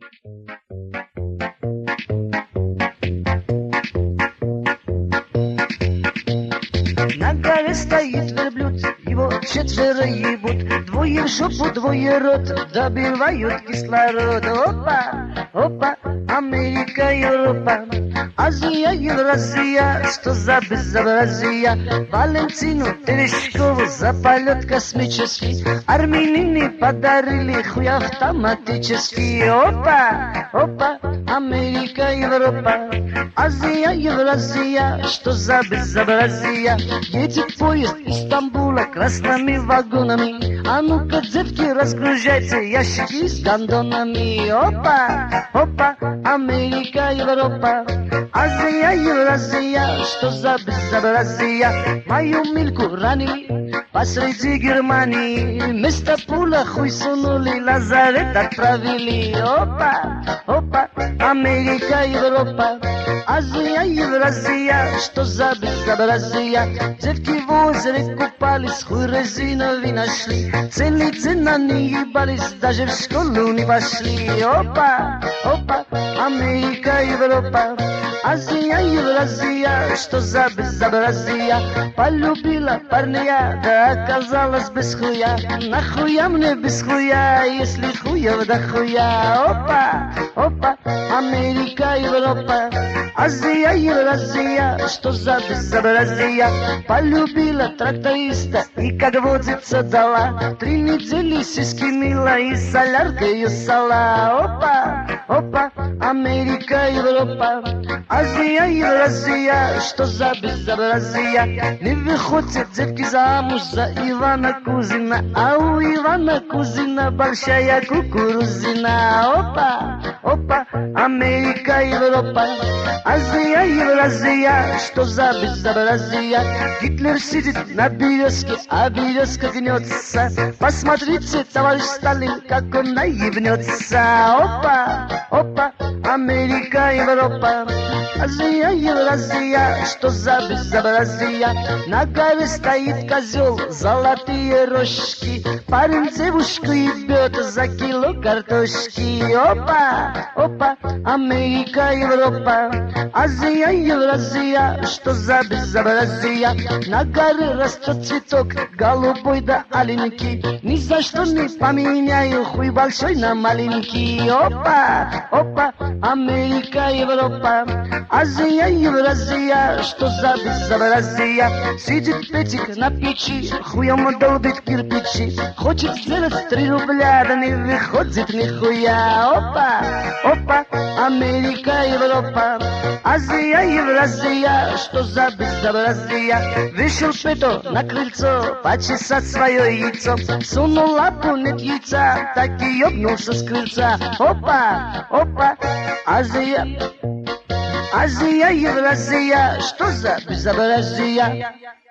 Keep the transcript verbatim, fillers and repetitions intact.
На горе стоит верблюд, его четверо ебут, двое в жопу, двое рот, добивают кислород. Опа, опа, Америка, Европа, Азия, Евразия, что за безобразие? Валентину Терещкову за полет космический армянины подарили хуй автоматический. Опа, опа, Америка, Европа, Азия, Евразия, что за безобразие? Едет поезд из Стамбула красными вагонами. А ну-ка, детки, разгружайте ящики с гондонами. Опа, опа, Америка, Европа, Азия, Евразия, что за безобразие? Мою Мильку ранили посреди Германии, вместо пула хуй сунули, лазарет отправили. Опа, опа, Америка, Европа, Азия, Евразия, что за безобразие? Девки в озере купались, хуй резиновый нашли, целый день они ебались, даже в школу не пошли. Опа, опа, Америка, Европа, Азия, Евразия, что за безобразие? Полюбила парня, да оказалась без хуя. Нахуя мне без хуя, если хуев да хуя? Опа, опа, Америка, Европа, Азия, Евразия, что за безобразие? Полюбила тракториста и, как водится, дала три недели сиськи мила и соляркой сала. Опа, опа, Америка, Европа, Азия, Евразия, что за безобразие? Не выходят девки замуж за Ивана Кузина, а у Ивана Кузина большая кукурузина. Опа, опа, Америка, Европа, Азия, Евразия, что за безобразие? Гитлер сидит на березке, а березка гнется. Посмотрите, товарищ Сталин, как он наебнется. Опа, опа, Америка, Европа, Азия, Евразия, что за безобразие? На горе стоит козел, золотые рожки, парень девушку ебет за кило картошки. Опа, опа, Америка, Европа, Азия, Евразия, что за безобразие? На горе растет цветок, голубой да аленький, ни за что не поменяю хуй большой на маленький. Опа, опа, Америка, Европа, Азия, Евразия, что за безобразие? Сидит Петик на печи, хуем долбит кирпичи, хочет сделать три рубля, да не выходит нихуя. Опа, опа, Америка, Европа, Азия, Евразия, что за безобразие? Вышел Петр на крыльцо почесать свое яйцо, сунул лапу, нет яйца, так и ёбнулся с крыльца. Опа, опа, Азия, Азия, Евразия, что за безобразие?